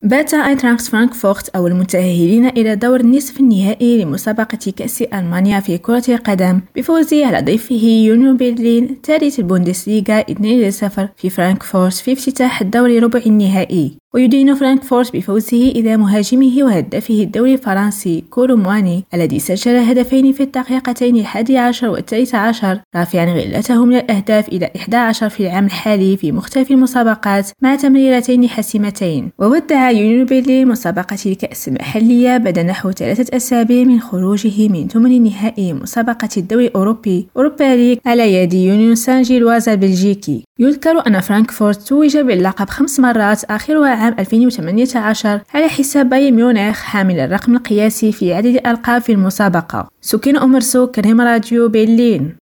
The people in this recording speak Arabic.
بات أينتراخت فرانكفورت أول المتأهلين إلى دور النصف النهائي لمسابقة كأس ألمانيا في كرة القدم بفوزه على ضيفه يونيون برلين ثالث البوندسليغا 2-0 في فرانكفورت في افتتاح الدور ربع النهائي. ويدين فرانكفورت بفوزه إلى مهاجمه وهدافه الدوري الفرنسي كولو مواني الذي سجل هدفين في الدقيقتين 11 و 13 رافعا غلته من الأهداف إلى 11 في العام الحالي في مختلف المسابقات مع تمريرتين حاسمتين. وودع يونيون برلين مسابقة الكأس المحلية بعد نحو 3 أسابيع من خروجه من ثمن نهائي مسابقة الدوري الأوروبي أوروبا ليغ على يد يونيون سان جيلواز البلجيكي. يذكر أن فرانكفورت توج باللقب 5 مرات آخرها عام 2018 على حساب بايرن ميونخ حامل الرقم القياسي في عدد الألقاب في المسابقة. سكين أمرسو كريم راديو برلين.